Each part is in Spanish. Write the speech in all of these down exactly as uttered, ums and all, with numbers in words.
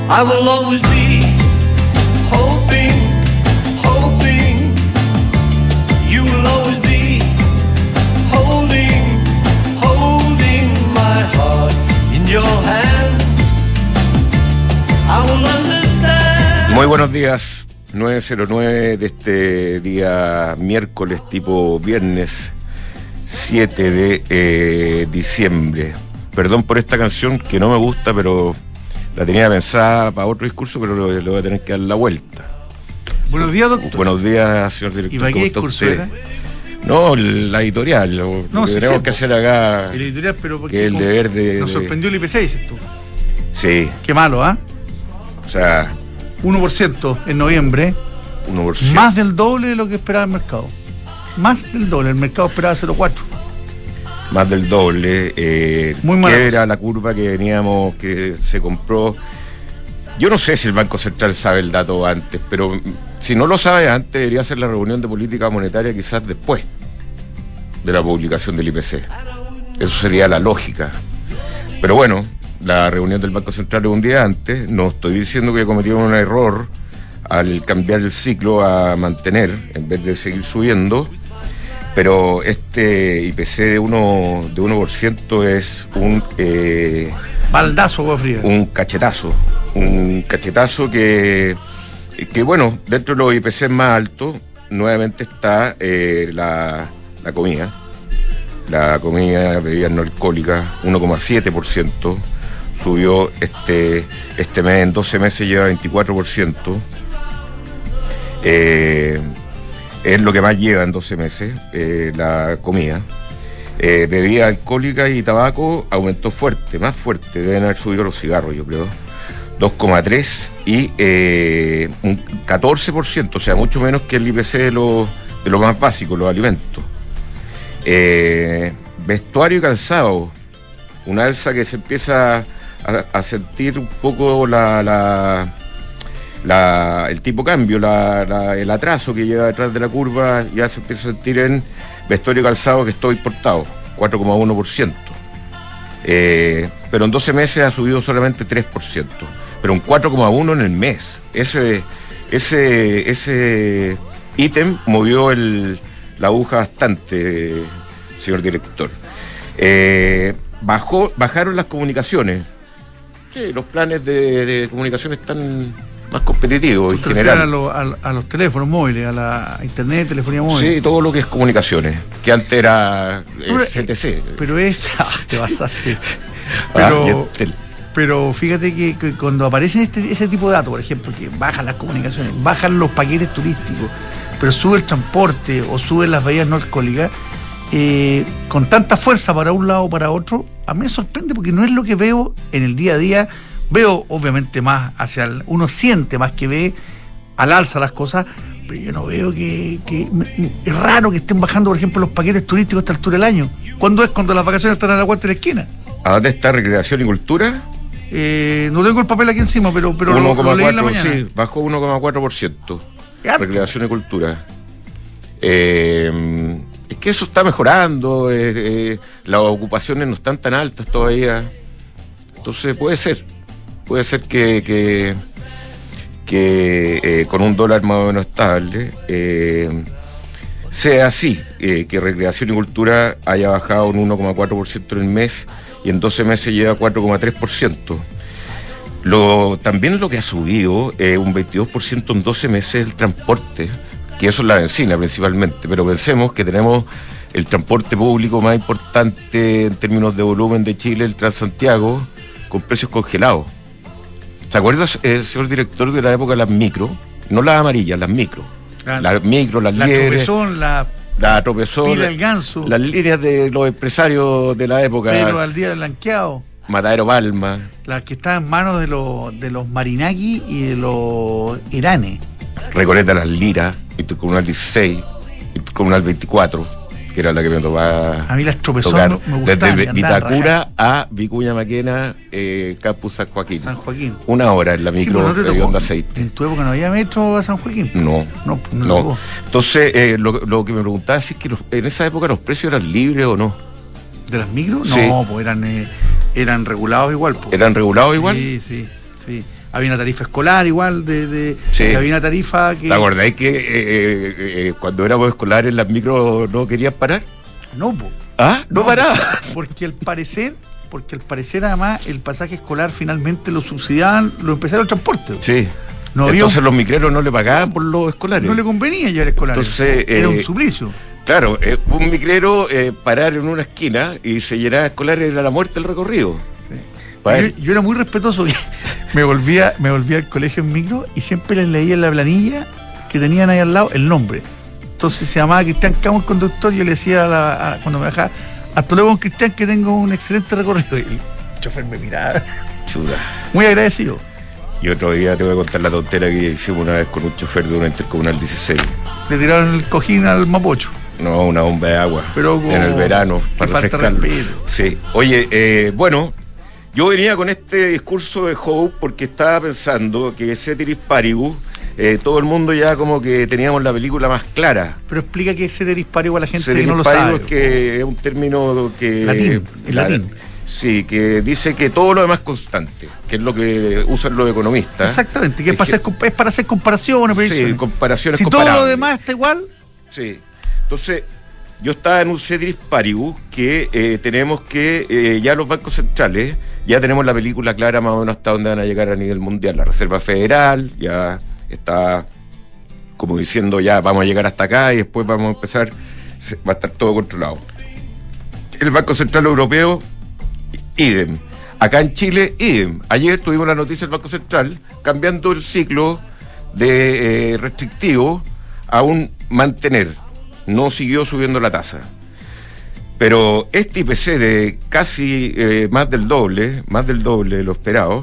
I will always be hoping, hoping. You will always be holding, holding my heart in your hand. I will understand. Muy buenos días, nueve cero nueve de este día miércoles tipo viernes siete de eh, diciembre. Perdón por esta canción que no me gusta, pero la tenía pensada para otro discurso, pero le voy a tener que dar la vuelta. Buenos días, doctor. Buenos días, señor director. ¿Y para qué discurso era? No, la editorial, lo, no, lo que sí, tenemos sí, que hacer acá, el editorial, pero que el deber de... Nos de... sorprendió el I P C, dices tú. Sí. Qué malo, ¿ah? ¿eh? O sea... uno por ciento en noviembre. uno por ciento. Más del doble de lo que esperaba el mercado. Más del doble. El mercado esperaba cero coma cuatro. Más del doble. Eh, Muy ¿Qué era la curva que veníamos, que se compró? Yo no sé si el Banco Central sabe el dato antes, pero si no lo sabe antes, debería hacer la reunión de política monetaria quizás después de la publicación del I P C. Eso sería la lógica. Pero bueno, la reunión del Banco Central es un día antes. No estoy diciendo que cometieron un error al cambiar el ciclo a mantener en vez de seguir subiendo, pero este I P C de uno de uno por ciento es un eh, baldazo, agua fría. Un cachetazo, un cachetazo que, que bueno, dentro de los I P C más altos nuevamente está eh, la, la comida, la comida, bebidas no alcohólicas, uno coma siete por ciento. Subió este, este mes, en doce meses lleva veinticuatro por ciento. Eh, es lo que más lleva en doce meses, eh, la comida. Eh, bebida alcohólica y tabaco aumentó fuerte, más fuerte, deben haber subido los cigarros, yo creo. dos coma tres y eh, un catorce por ciento, o sea, mucho menos que el I P C de lo, de lo más básico, los alimentos. Eh, vestuario y calzado, una alza que se empieza a, a sentir un poco la, la, la, el tipo cambio, la, la, el atraso que lleva detrás de la curva, ya se empieza a sentir en vestuario y calzado, que es todo importado, cuatro coma uno por ciento. Eh, pero en doce meses ha subido solamente tres por ciento, pero un cuatro coma uno por ciento en el mes. Ese ese ese ítem movió el, la aguja bastante, señor director. Eh, bajó, bajaron las comunicaciones. Sí, los planes de, de comunicación están más competitivos en general. A, lo, a, a los teléfonos móviles, a la internet, telefonía móvil. Sí, todo lo que es comunicaciones, que antes era eh, C T C. Pero es... Ah, te basaste. Pero, ah, pero fíjate que, que cuando aparece este, ese tipo de datos, por ejemplo, que bajan las comunicaciones, bajan los paquetes turísticos, pero sube el transporte o suben las bebidas no alcohólicas, eh, con tanta fuerza para un lado o para otro, a mí me sorprende porque no es lo que veo en el día a día. Veo obviamente más hacia el, uno siente más que ve al alza las cosas, pero yo no veo que, que es raro que estén bajando, por ejemplo, los paquetes turísticos a esta altura del año. ¿Cuándo es? Cuando las vacaciones están a la vuelta de la esquina. ¿A dónde está recreación y cultura? Eh, no tengo el papel aquí encima, pero, pero lo, lo leí en la mañana. Sí, bajó uno coma cuatro por ciento. Recreación y cultura. Eh, es que eso está mejorando, eh, eh, las ocupaciones no están tan altas todavía. Entonces puede ser. Puede ser que, que, que eh, con un dólar más o menos estable eh, sea así, eh, que recreación y cultura haya bajado un uno coma cuatro por ciento en el mes y en doce meses lleva cuatro coma tres por ciento. Lo, también lo que ha subido eh, un veintidós por ciento en doce meses el transporte, que eso es la benzina principalmente, pero pensemos que tenemos el transporte público más importante en términos de volumen de Chile, el Transantiago, con precios congelados. ¿Se acuerda, eh, señor director, de la época de las micro? No las amarillas, las micro. Ah, las micro, las la liebres. Tropezón, la, la Tropezón, Pila el Ganso. Las líneas de los empresarios de la época. Pedro al día del Blanqueado. Matadero Palma. Las que estaban en manos de los, de los Marinaki y de los Iranes. Recoleta las Liras, Intercomunal dieciséis, Intercomunal veinticuatro, que era la que me tocaba. A mí las Tropezón me gustaban. Desde Vitacura a Vicuña Maquena, eh, Campus San Joaquín. San Joaquín. Una hora en la micro sí, de no Onda Aceite. ¿En tu época no había metro a San Joaquín? No. No, no. no. Entonces, eh, lo, lo que me preguntaba es que los, en esa época los precios eran libres o no. ¿De las micros? Sí. No, pues eran, eh, eran regulados igual. Pues. ¿Eran regulados igual? Sí, sí, sí. había una tarifa escolar igual, de, de sí. que había una tarifa que... ¿Te acordáis que eh, eh, eh, cuando éramos escolares las micros no querían parar? No, po. ¿Ah? No, no paraban. Porque al parecer, porque al parecer además el pasaje escolar finalmente lo subsidiaban los empresarios del transporte. Sí. No Entonces había un... los micreros no le pagaban por los escolares. No le convenía llevar escolares. Entonces, era eh, un suplicio. Claro, eh, un micrero eh, parar en una esquina y se llenaba de escolares era la muerte del recorrido. Sí. Yo, yo era muy respetuoso. me volvía me volvía al colegio en micro y siempre les leía en la planilla que tenían ahí al lado el nombre. Entonces se llamaba Cristian Camo el conductor. Yo le decía a la, a, cuando me bajaba: hasta luego, con Cristian, que tengo un excelente recorrido. Y el chofer me miraba. Chuda. Muy agradecido. Y otro día te voy a contar la tontera que hicimos una vez con un chofer de una Intercomunal dieciséis. Le tiraron el cojín al Mapocho. No, una bomba de agua. Pero como... en el verano, para refrescarlo. Sí. Oye, eh, bueno, yo venía con este discurso de Hope porque estaba pensando que Ceteris Paribus, eh, todo el mundo ya como que teníamos la película más clara. Pero explica qué es Ceteris Paribus a la gente Ceteris que no lo Paribus sabe. Es que es un término que... Latín, el la, latín. Sí, que dice que todo lo demás es constante, que es lo que usan los economistas. Exactamente, que es, es, para, que, hacer, es para hacer comparaciones. Sí, comparaciones si comparables. todo lo demás está igual. Sí, entonces yo estaba en un Ceteris Paribus que eh, tenemos que, eh, ya los bancos centrales, ya tenemos la película clara más o menos hasta dónde van a llegar a nivel mundial. La Reserva Federal ya está como diciendo ya vamos a llegar hasta acá y después vamos a empezar, va a estar todo controlado. El Banco Central Europeo, idem. Acá en Chile, idem. Ayer tuvimos la noticia del Banco Central cambiando el ciclo de eh, restrictivo a un mantener. No siguió subiendo la tasa. Pero este I P C de casi eh, más del doble, más del doble de lo esperado,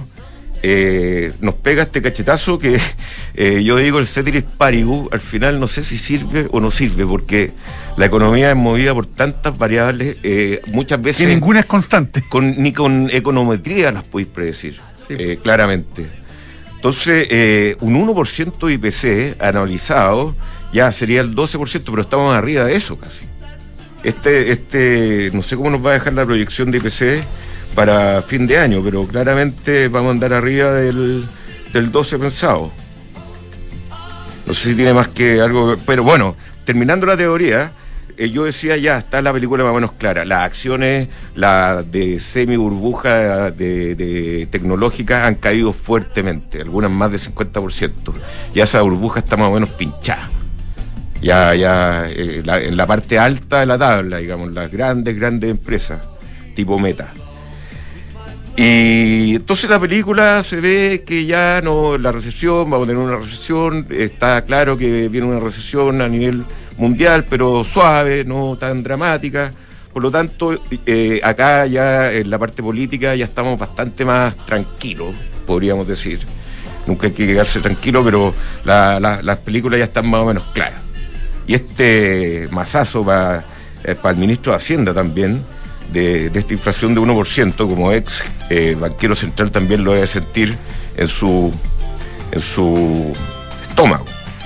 eh, nos pega este cachetazo que eh, yo digo el Ceteris Paribus, al final no sé si sirve o no sirve, porque la economía es movida por tantas variables, eh, muchas veces... Que ninguna es constante. Con, ni con econometría las podéis predecir, sí. eh, claramente. Entonces, eh, un uno por ciento de I P C analizado ya sería el doce por ciento, pero estamos arriba de eso casi. Este, este, no sé cómo nos va a dejar la proyección de I P C para fin de año, pero claramente vamos a andar arriba del, del doce pensado. No sé si tiene más que algo, pero bueno, terminando la teoría, eh, yo decía ya, está la película más o menos clara. Las acciones, la de semi-burbuja de, de tecnológicas han caído fuertemente, algunas más de cincuenta por ciento. Ya esa burbuja está más o menos pinchada. Ya, ya eh, la, en la parte alta de la tabla, digamos, las grandes, grandes empresas, tipo Meta. Y entonces la película se ve que ya no, la recesión, vamos a tener una recesión, está claro que viene una recesión a nivel mundial, pero suave, no tan dramática. Por lo tanto, eh, acá ya en la parte política ya estamos bastante más tranquilos, podríamos decir. Nunca hay que quedarse tranquilo, pero la, la, las películas ya están más o menos claras. Y este mazazo para eh, pa el ministro de Hacienda también, de, de esta inflación de uno por ciento, como ex eh, banquero central también lo debe sentir en su, en su estómago.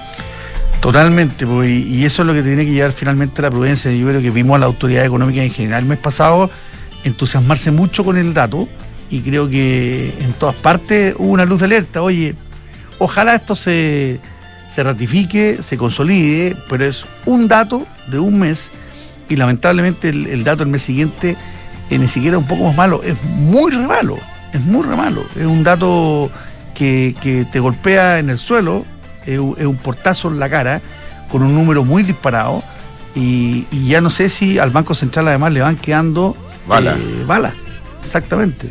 Totalmente, pues, y eso es lo que tiene que llevar finalmente a la prudencia. Yo creo que vimos a la autoridad económica en general el mes pasado entusiasmarse mucho con el dato, y creo que en todas partes hubo una luz de alerta. Oye, ojalá esto se... se ratifique, se consolide, pero es un dato de un mes y lamentablemente el, el dato del mes siguiente eh, ni siquiera es un poco más malo, es muy re malo, es muy re malo, es un dato que, que te golpea en el suelo, es, es un portazo en la cara, con un número muy disparado, y, y ya no sé si al Banco Central además le van quedando balas. Eh, balas, exactamente.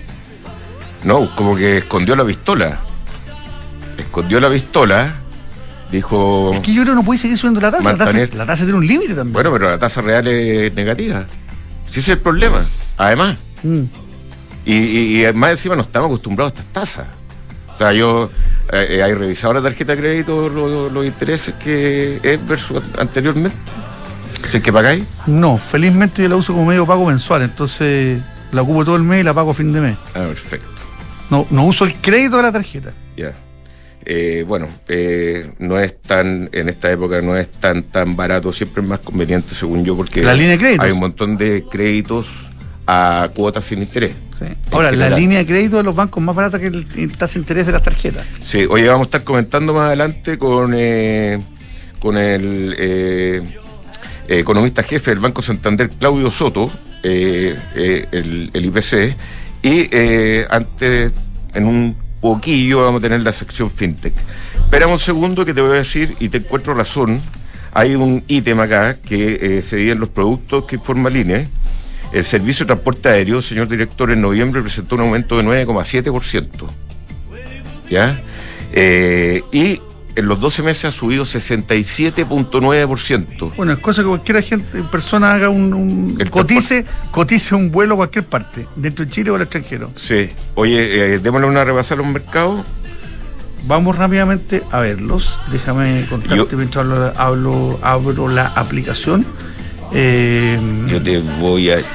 No, como que escondió la pistola, escondió la pistola. Dijo... Es que yo creo que no puede seguir subiendo la tasa. Mantener... La tasa, la tasa tiene un límite también. Bueno, pero la tasa real es negativa. Sí, ese es el problema. Además. Mm. Y, y, y más encima no estamos acostumbrados a estas tasas. O sea, yo eh, he revisado la tarjeta de crédito, los, los intereses que es versus anteriormente. ¿Sí que pagáis? No, felizmente yo la uso como medio pago mensual. Entonces la ocupo todo el mes y la pago a fin de mes. Ah, perfecto. No, no uso el crédito de la tarjeta. Ya. Yeah. Eh, bueno, eh, no es tan, en esta época no es tan tan barato, siempre es más conveniente según yo, porque la línea de créditos. Hay un montón de créditos a cuotas sin interés. Sí. Ahora, la línea de crédito de los bancos más barata que el, el tasa de interés de las tarjetas. Sí, hoy vamos a estar comentando más adelante con, eh, con el eh, economista jefe del Banco Santander, Claudio Soto, eh, eh, el, el I P C, y eh, antes, en un poquillo, vamos a tener la sección FinTech. Espérame un segundo que te voy a decir, y te encuentro razón, hay un ítem acá que eh, se ve en los productos que informa Línea. El servicio de transporte aéreo, señor director, en noviembre presentó un aumento de nueve coma siete por ciento. ¿Ya? Eh, y en los doce meses ha subido sesenta y siete punto nueve por ciento. Bueno, es cosa que cualquier gente, persona haga un, un cotice, cotice un vuelo a cualquier parte, dentro de Chile o al extranjero. Sí. Oye, eh, démosle una repasada a los mercados. Vamos rápidamente a verlos. Déjame contarte Yo, mientras hablo, hablo, abro la aplicación. Eh, yo te voy a...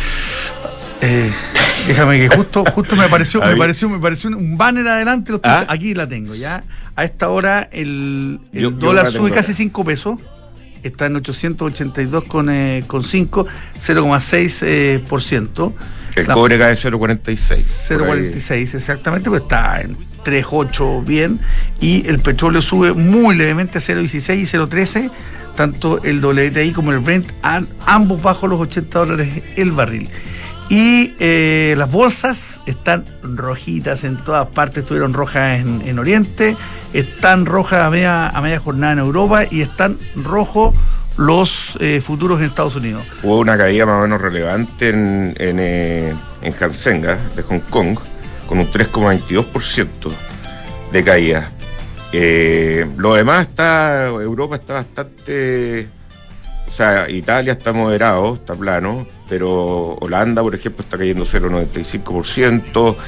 Eh, déjame que justo justo me apareció me pareció me pareció un banner adelante. Lo ¿Ah? Aquí la tengo ya. A esta hora el, el yo, dólar yo sube casi cinco pesos. Está en ochocientos ochenta y dos con cinco, cero coma seis por ciento. El la, cobre cae cero coma cuarenta y seis. cero coma cuarenta y seis exactamente, pues está en tres coma ocho bien. Y el petróleo sube muy levemente a cero coma dieciséis y cero coma trece. Tanto el W T I como el Brent, ambos bajo los ochenta dólares el barril. Y eh, las bolsas están rojitas en todas partes, estuvieron rojas en, en Oriente, están rojas a media, a media jornada en Europa y están rojos los eh, futuros en Estados Unidos. Hubo una caída más o menos relevante en, en, eh, en Hang Seng de Hong Kong, con un tres coma veintidós por ciento de caída. Eh, lo demás está, Europa está bastante, o sea, Italia está moderado, está plano, pero Holanda, por ejemplo, está cayendo cero coma noventa y cinco por ciento,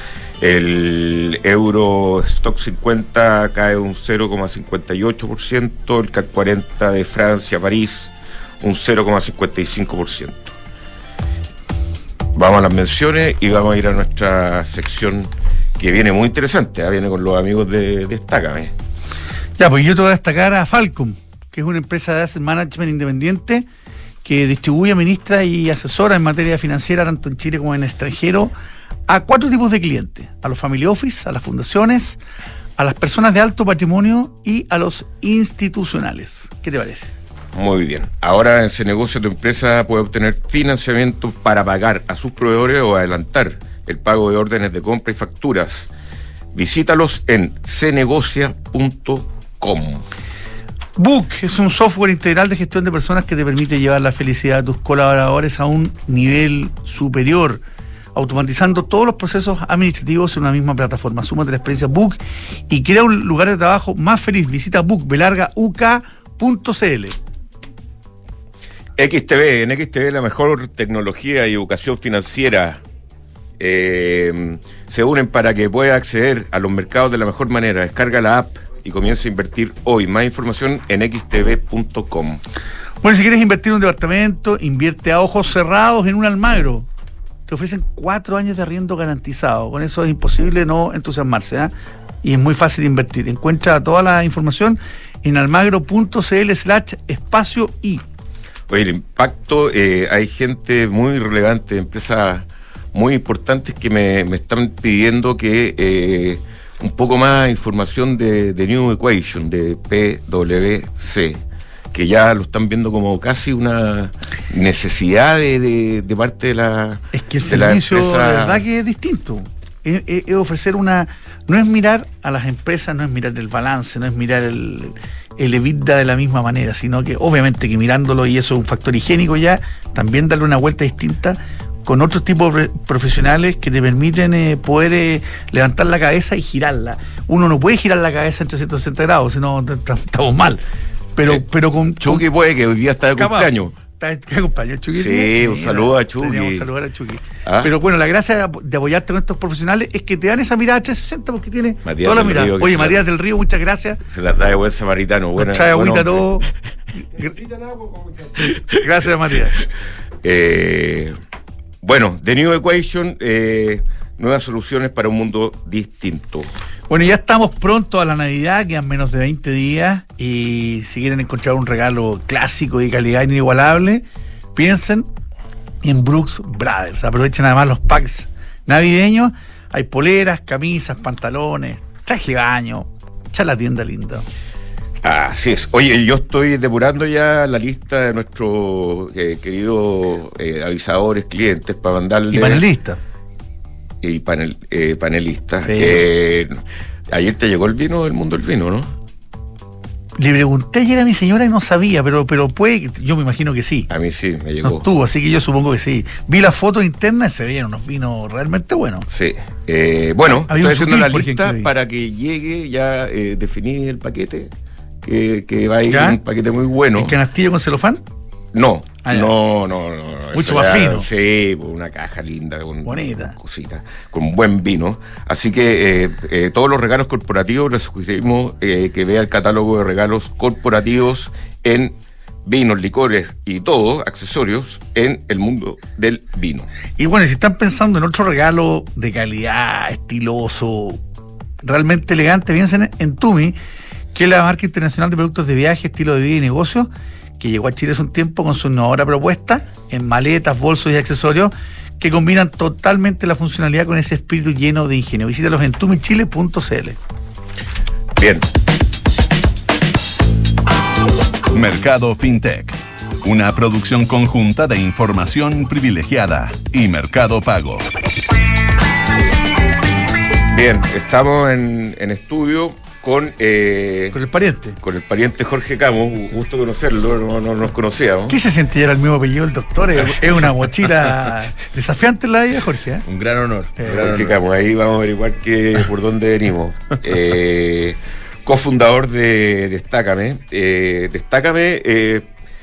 el Euro Stock cincuenta cae un cero coma cincuenta y ocho por ciento, el C A C cuarenta de Francia, París, un cero coma cincuenta y cinco por ciento. Vamos a las menciones y vamos a ir a nuestra sección que viene muy interesante, ¿eh? Viene con los amigos de Destácame. Ya, pues yo te voy a destacar a Falcom, que es una empresa de asset management independiente que distribuye, administra y asesora en materia financiera, tanto en Chile como en el extranjero, a cuatro tipos de clientes: a los family office, a las fundaciones, a las personas de alto patrimonio y a los institucionales. ¿Qué te parece? Muy bien. Ahora en CneGocia tu empresa puede obtener financiamiento para pagar a sus proveedores o adelantar el pago de órdenes de compra y facturas. Visítalos en cnegocia punto com. Book es un software integral de gestión de personas que te permite llevar la felicidad de tus colaboradores a un nivel superior, automatizando todos los procesos administrativos en una misma plataforma. Súmate a la experiencia Book y crea un lugar de trabajo más feliz. Visita book belarga u k punto c l. X T V, en X T V la mejor tecnología y educación financiera. Eh, se unen para que pueda acceder a los mercados de la mejor manera. Descarga la app y comienza a invertir hoy. Más información en x t v punto com. Bueno, si quieres invertir en un departamento, invierte a ojos cerrados en un Almagro. Te ofrecen cuatro años de arriendo garantizado. Con eso es imposible no entusiasmarse, ¿eh? Y es muy fácil invertir. Encuentra toda la información en almagro punto c l slash espacio y. Oye, el impacto, eh, hay gente muy relevante, empresas muy importantes que me, me están pidiendo que eh, un poco más información de, de New Equation, de P W C, que ya lo están viendo como casi una necesidad de, de, de parte de la Es que el servicio, de la verdad que es distinto. Es, es, es ofrecer una... No es mirar a las empresas, no es mirar el balance, no es mirar el, el EBITDA de la misma manera, sino que obviamente que mirándolo, y eso es un factor higiénico ya, también darle una vuelta distinta con otros tipos de profesionales que te permiten eh, poder eh, levantar la cabeza y girarla. Uno no puede girar la cabeza en trescientos sesenta grados, sino estamos mal. Pero, eh, pero con Chucky con, puede que hoy día está de capaz, cumpleaños. ¿Está de cumpleaños Chucky? Sí, un saludo a Chucky. Teníamos que saludar a Chucky. ¿Ah? Pero bueno, la gracia de apoyarte con estos profesionales es que te dan esa mirada trescientos sesenta porque tiene Matías toda la mirada. Río, Oye, Matías la... del Río, muchas gracias. Se las da de buen samaritano. Buena, trae agüita todo. Gracias, Matías. Eh... Bueno, The New Equation, eh, nuevas soluciones para un mundo distinto. Bueno, ya estamos pronto a la Navidad, quedan menos de veinte días, y si quieren encontrar un regalo clásico y de calidad inigualable, piensen en Brooks Brothers. Aprovechen además los packs navideño, hay poleras, camisas, pantalones, traje de baño, echa la tienda linda. Así es. Oye, yo estoy depurando ya la lista de nuestros eh, queridos eh, avisadores, clientes, para mandarle... Y panelistas. Y panel, eh, panelistas. Sí. Eh, ayer te llegó el vino del mundo del vino, ¿no? Le pregunté ayer a mi señora y no sabía, pero, pero puede, yo me imagino que sí. A mí sí, me llegó. No estuvo, así que yo supongo que sí. Vi la foto interna y se veían unos vinos realmente buenos. Sí. Eh, bueno, Había estoy haciendo sutil, la por lista ejemplo, para que llegue, ya eh, definí el paquete, que, que va a ir ¿Ya? un paquete muy bueno. ¿El canastillo con celofán? No, Ah, ya. no, no, no, no. Mucho Eso más ya, fino. Sí, una caja linda, con Bonita. cosita, con buen vino. Así que eh, eh, todos los regalos corporativos les sugerimos eh, que vea el catálogo de regalos corporativos en vinos, licores y todo, accesorios, en el mundo del vino. Y bueno, si están pensando en otro regalo de calidad, estiloso, realmente elegante, piensen en Tumi, que es la marca internacional de productos de viaje, estilo de vida y negocio, que llegó a Chile hace un tiempo con su innovadora propuesta en maletas, bolsos y accesorios que combinan totalmente la funcionalidad con ese espíritu lleno de ingenio. Visítalos en tumichile punto c l. Bien. Mercado FinTech, una producción conjunta de Información Privilegiada y Mercado Pago. Bien, estamos en, en estudio con eh, Con el pariente. con el pariente Jorge Camus, gusto conocerlo, no, no nos conocíamos. ¿Qué se siente llevar el mismo apellido del doctor? Es, es una mochila desafiante en la vida, Jorge, ¿eh? Un gran honor. Eh, un gran Jorge honor. Camus, ahí vamos a averiguar que, por dónde venimos. Eh, cofundador de Destácame. Eh, Destácame, eh,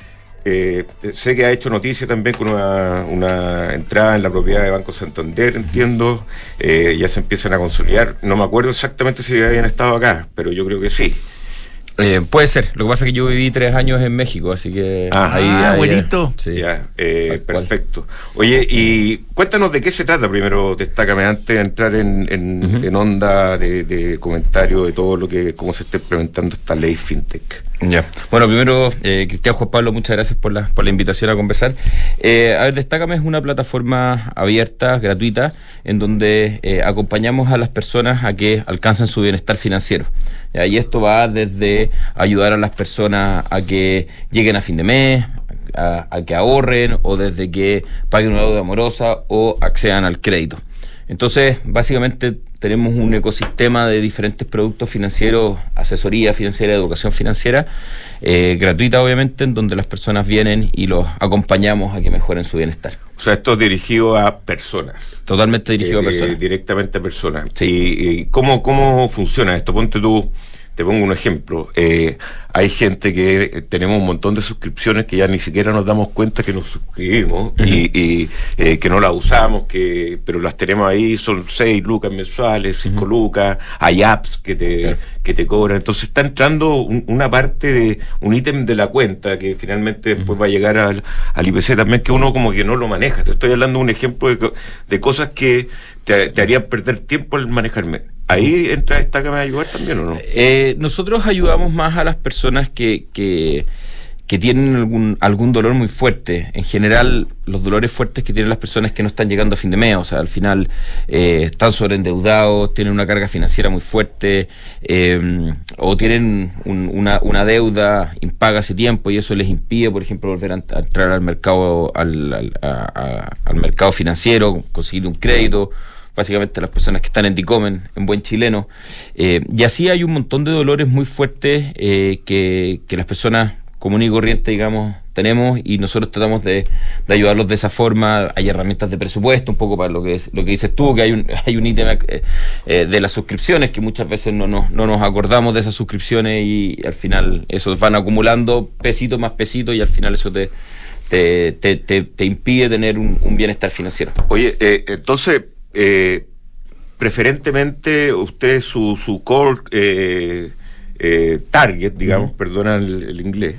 eh, sé que ha hecho noticia también con una, una entrada en la propiedad de Banco Santander, entiendo. Eh, ya se empiezan a consolidar. No me acuerdo exactamente si habían estado acá, pero yo creo que sí. Eh, puede ser. Lo que pasa es que yo viví tres años en México, así que Ah, ahí, ah, ahí- buenito. Sí. Ya, eh, Tal cual. perfecto. Oye, y cuéntanos de qué se trata primero, Destácame, antes de entrar en, en, Ujú. en onda de, de comentario de todo lo que, cómo se está implementando esta ley FinTech. Ya. Bueno, primero, eh, Cristian, Juan Pablo, muchas gracias por la, por la invitación a conversar. Eh, a ver, Destácame es una plataforma abierta, gratuita, en donde eh, acompañamos a las personas a que alcancen su bienestar financiero. ¿Ya? Y esto va desde ayudar a las personas a que lleguen a fin de mes, a, a que ahorren, o desde que paguen una deuda amorosa o accedan al crédito. Entonces, básicamente tenemos un ecosistema de diferentes productos financieros, asesoría financiera, educación financiera, eh, gratuita obviamente, en donde las personas vienen y los acompañamos a que mejoren su bienestar. O sea, esto es dirigido a personas. Totalmente dirigido Eh, a personas. Directamente a personas. Sí. ¿Y, y cómo, cómo funciona esto? Ponte tú, te pongo un ejemplo. Eh, hay gente que eh, tenemos un montón de suscripciones que ya ni siquiera nos damos cuenta que nos suscribimos Uh-huh. y, y eh, que no las usamos, que pero las tenemos ahí, son seis lucas mensuales, cinco Uh-huh. lucas, hay apps que te, Claro. que te cobran. Entonces está entrando un- una parte de un ítem de la cuenta que finalmente después va a llegar al, al I P C también, que uno como que no lo maneja. Te estoy hablando de un ejemplo de, co- de cosas que te, te harían perder tiempo al manejarme. ¿Ahí entra Destácame a ayudar también o no? Eh, nosotros ayudamos más a las personas que, que, que tienen algún, algún dolor muy fuerte. En general, los dolores fuertes que tienen las personas que no están llegando a fin de mes, o sea, al final eh, están sobreendeudados, tienen una carga financiera muy fuerte, eh, o tienen un- una, una deuda impaga hace tiempo y eso les impide, por ejemplo, volver a, a entrar al mercado, al, al, a- a- al mercado financiero, conseguir un crédito. Básicamente las personas que están en Dicomen, en buen chileno. Eh, y así hay un montón de dolores muy fuertes eh, que, que las personas comunes y corrientes, digamos, tenemos, y nosotros tratamos de, de ayudarlos de esa forma. Hay herramientas de presupuesto, un poco para lo que es, lo que dices tú, que hay un, hay un ítem eh, eh, de las suscripciones, que muchas veces no nos, no nos acordamos de esas suscripciones y, al final esos van acumulando pesito más pesito y al final eso te, te, te, te, te impide tener un, un bienestar financiero. Oye, eh, entonces, eh, preferentemente usted, su, su core eh, eh, target, digamos, uh-huh. perdona el, el inglés,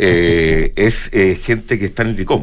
eh, es eh, gente que está en el DICOM.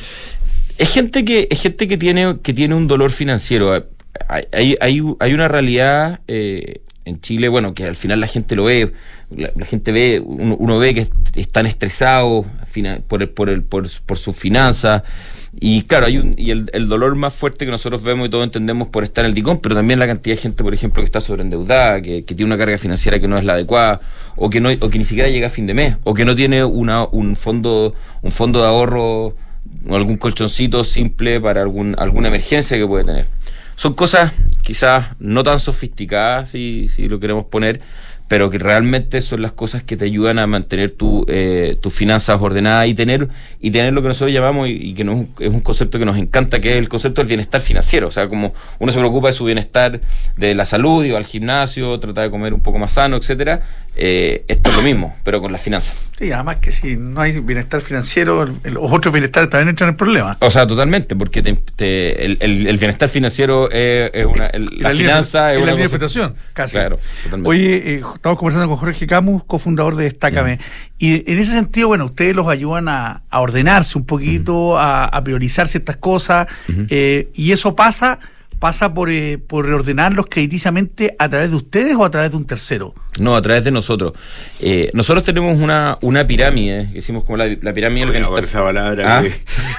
Es gente que es gente que tiene que tiene un dolor financiero. Hay, hay, hay, hay una realidad eh, en Chile, bueno, que al final la gente lo ve, la, la gente ve, uno, uno ve que están estresados por, el, por, el, por, por sus finanzas. Y claro, hay un y el, el dolor más fuerte que nosotros vemos y todos entendemos por estar en el DICOM, pero también la cantidad de gente, por ejemplo, que está sobreendeudada, que, que tiene una carga financiera que no es la adecuada, o que no o que ni siquiera llega a fin de mes, o que no tiene una un fondo un fondo de ahorro o algún colchoncito simple para algún alguna emergencia que puede tener. Son cosas quizás no tan sofisticadas, si, si lo queremos poner, pero que realmente son las cosas que te ayudan a mantener tu, eh, tus finanzas ordenadas y tener y tener lo que nosotros llamamos, y, y que no es, un, es un concepto que nos encanta, que es el concepto del bienestar financiero. O sea, como uno se preocupa de su bienestar de la salud, y va al gimnasio, trata de comer un poco más sano, etcétera, eh, esto es lo mismo, pero con las finanzas. Sí, además que si no hay bienestar financiero, el, los otros bienestares también entran en problemas. O sea, totalmente, porque te, te, el, el, el bienestar financiero es, es una... El, la, la finanza es una... la interpretación, casi. Claro, totalmente. Oye, eh, estamos conversando con Jorge Camus, cofundador de Destácame. Uh-huh. Y en ese sentido, bueno, ustedes los ayudan a, a ordenarse un poquito, uh-huh. a, a priorizar ciertas cosas, uh-huh. eh, y eso pasa pasa por, eh, por reordenarlos crediticiamente a través de ustedes o a través de un tercero. No, a través de nosotros. Eh, nosotros tenemos una, una pirámide, que hicimos como la, la pirámide del bienestar. Esa palabra. ¿Ah?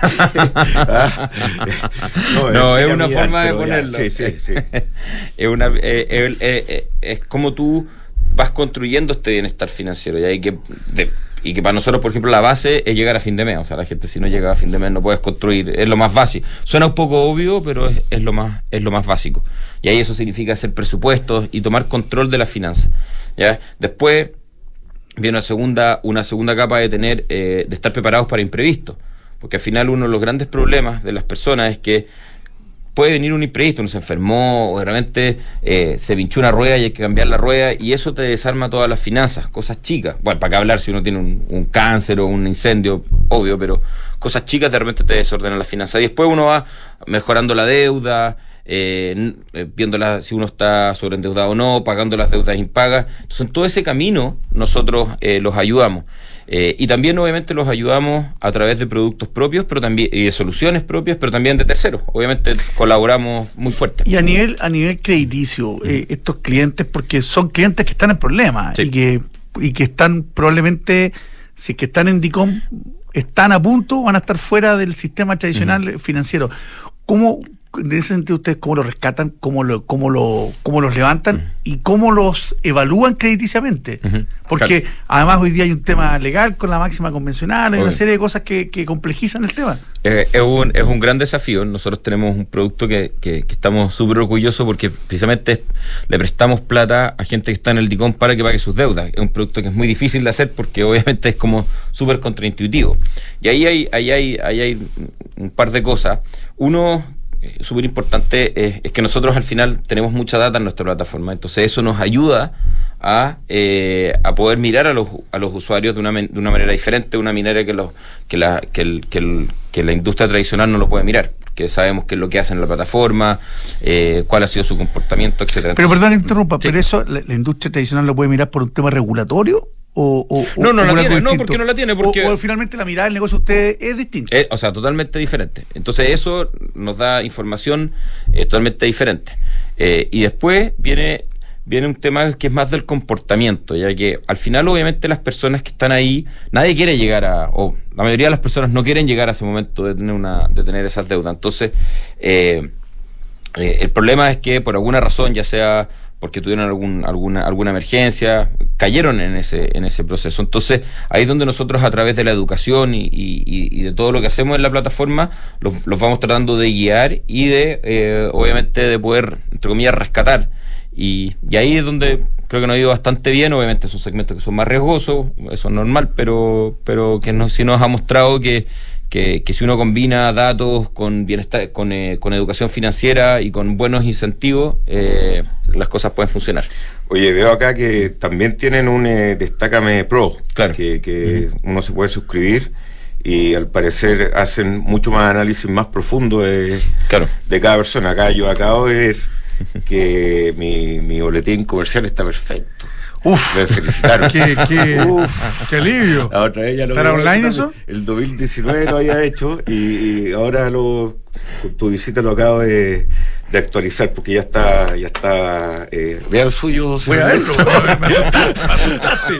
Que... no, no es, es una forma de ponerlo. Sí, sí, sí. es, una, eh, eh, eh, es como tú vas construyendo este bienestar financiero, y hay que... De, y que para nosotros, por ejemplo, la base es llegar a fin de mes. O sea, la gente, si no llega a fin de mes, no puedes construir. Es lo más básico. Suena un poco obvio, pero es, es lo más es lo más básico. Y ahí eso significa hacer presupuestos y tomar control de las finanzas, ¿ya? Después viene una segunda una segunda capa de tener eh, de estar preparados para imprevistos, porque al final uno de los grandes problemas de las personas es que puede venir un imprevisto, uno se enfermó o de repente eh, se pinchó una rueda y hay que cambiar la rueda, y eso te desarma todas las finanzas, cosas chicas. Bueno, para qué hablar si uno tiene un, un cáncer o un incendio, obvio, pero cosas chicas de repente te desordenan las finanzas. Y después uno va mejorando la deuda, eh, viéndola si uno está sobreendeudado o no, pagando las deudas impagas. Entonces, en todo ese camino nosotros eh, los ayudamos. Eh, y también obviamente los ayudamos a través de productos propios, pero también y de soluciones propias, pero también de terceros. Obviamente colaboramos muy fuerte. Y a nivel a nivel crediticio, eh, estos clientes, porque son clientes que están en problemas, sí. y que y que están probablemente, si es que están en DICOM, están a punto, van a estar fuera del sistema tradicional uh-huh. financiero. ¿Cómo, en ese sentido, ustedes cómo lo rescatan, cómo lo cómo lo cómo los levantan uh-huh. y cómo los evalúan crediticiamente? Uh-huh. Porque claro. además hoy día hay un tema legal con la máxima convencional, hay Obvio. una serie de cosas que, que complejizan el tema. Eh, es, un, es un gran desafío. Nosotros tenemos un producto que, que, que estamos súper orgullosos porque precisamente le prestamos plata a gente que está en el DICOM para que pague sus deudas. Es un producto que es muy difícil de hacer porque obviamente es como súper contraintuitivo. Y ahí hay, ahí hay, ahí hay un par de cosas. Uno... súper importante es, es que nosotros al final tenemos mucha data en nuestra plataforma, entonces eso nos ayuda a, eh, a poder mirar a los, a los usuarios de una, de una manera diferente, una manera que, los, que, la, que, el, que, el, que la industria tradicional no lo puede mirar, que sabemos qué es lo que hacen en la plataforma, eh, cuál ha sido su comportamiento, etcétera. Pero perdón, interrumpa, sí. pero eso la, la industria tradicional lo puede mirar por un tema regulatorio. O, o, no, no o la tiene, no, porque no la tiene. Porque... O, o finalmente la mirada del negocio de ustedes es distinta. Eh, o sea, totalmente diferente. Entonces eso nos da información eh, totalmente diferente. Eh, y después viene viene un tema que es más del comportamiento, ya que al final obviamente las personas que están ahí, nadie quiere llegar a, o la mayoría de las personas no quieren llegar a ese momento de tener una de tener esas deudas. Entonces, eh, eh, el problema es que por alguna razón, ya sea porque tuvieron algún, alguna, alguna emergencia, cayeron en ese, en ese proceso. Entonces, ahí es donde nosotros, a través de la educación y, y, y de todo lo que hacemos en la plataforma, los, los vamos tratando de guiar y de, eh, obviamente, de poder, entre comillas, rescatar. Y, y ahí es donde creo que nos ha ido bastante bien. Obviamente son segmentos que son más riesgosos, eso es normal, pero, pero que no, sí nos ha mostrado que Que, que si uno combina datos con bienestar, con, eh, con educación financiera y con buenos incentivos, eh, las cosas pueden funcionar. Oye, veo acá que también tienen un eh, Destácame Pro, claro. que, que uh-huh. uno se puede suscribir y al parecer hacen mucho más análisis más profundo de, claro. de cada persona. Acá yo acabo de ver que mi, mi boletín comercial está perfecto. Uf, me felicitaron. qué, qué, Uf, qué alivio. La otra vez ya lo ¿Estará había online hecho eso? también. El dos mil diecinueve lo había hecho y, y ahora lo, con tu visita lo acabo de, de actualizar porque ya está, ya está. Eh, vea el suyo. Voy a verlo, me asustaste, me asustaste.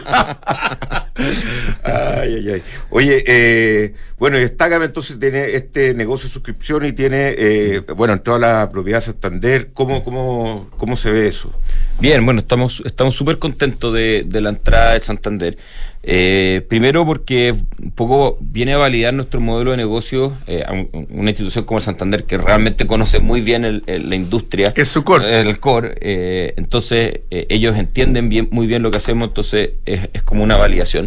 Ay, ay, ay. Oye, eh, bueno, y Estácame entonces tiene este negocio de suscripción y tiene, eh, bueno, entró a la propiedad Santander. ¿Cómo, cómo, cómo se ve eso? Bien, bueno, estamos estamos súper contentos de, de la entrada de Santander. Eh, primero porque un poco viene a validar nuestro modelo de negocio, eh, a un, una institución como el Santander que realmente conoce muy bien el, el, la industria. Es su core. El core. Eh, entonces, eh, ellos entienden bien, muy bien lo que hacemos, entonces es, es como una validación.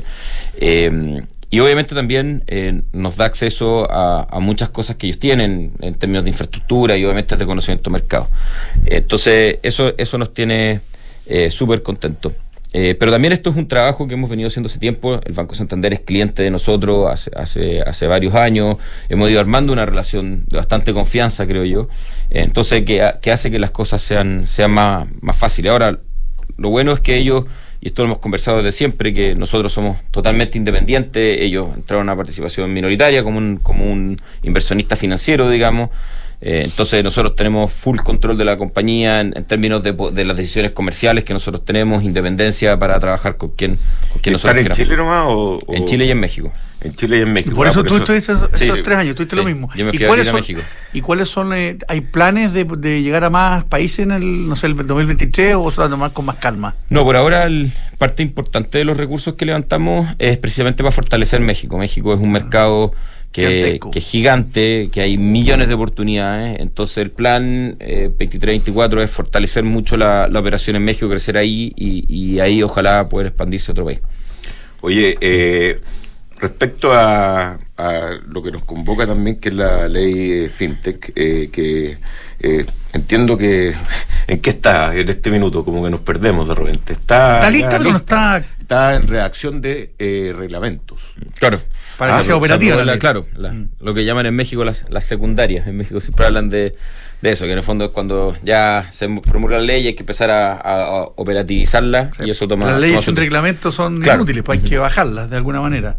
Eh, Y obviamente también eh, nos da acceso a, a muchas cosas que ellos tienen en términos de infraestructura y obviamente de conocimiento de mercado. Eh, entonces, eso, eso nos tiene eh, súper contentos. Eh, pero también esto es un trabajo que hemos venido haciendo hace tiempo. El Banco Santander es cliente de nosotros hace, hace, hace varios años. Hemos ido armando una relación de bastante confianza, creo yo. Eh, entonces, que, que hace que las cosas sean, sean más, más fáciles. Ahora, lo bueno es que ellos... Y esto lo hemos conversado desde siempre, que nosotros somos totalmente independientes. Ellos entraron a una participación minoritaria como un, como un inversionista financiero, digamos. Eh, entonces nosotros tenemos full control de la compañía en, en términos de, de las decisiones comerciales que nosotros tenemos, independencia para trabajar con quien, con quien nosotros ¿Están en queramos. Chile nomás o, o...? En Chile y en México. En Chile y en México. Y por ah, eso por tú eso... estuviste esos, Sí, esos sí. tres años, tuviste Sí, lo mismo. yo me fui ¿Y a cuáles vivir a son, México. ¿Y cuáles son, eh, hay planes de, de llegar a más países en el, no sé, el dos mil veintitrés o solo tomar con más calma? No, por ahora el, parte importante de los recursos que levantamos es precisamente para fortalecer México. México es un mercado que, que es gigante, que hay millones de oportunidades. Entonces el plan eh, veintitrés veinticuatro es fortalecer mucho la, la operación en México, crecer ahí y, y ahí ojalá poder expandirse a otro país. Oye, eh, respecto a, a lo que nos convoca también, que es la ley eh, FinTech, eh, que eh, entiendo que en qué está en este minuto, como que nos perdemos de repente. Está, Está lista, pero no está... Está en redacción de eh, reglamentos. Claro. Para que sea salvo- operativa salvo la- la ley. claro, la- Mm. lo que llaman en México las, las secundarias. En México siempre hablan de, de eso, que en el fondo es cuando ya se promulga la ley y hay que empezar a, a- a operativizarla y eso toma... Las leyes toma su sin tiempo. reglamento son Claro. inútiles, pues hay que bajarlas de alguna manera.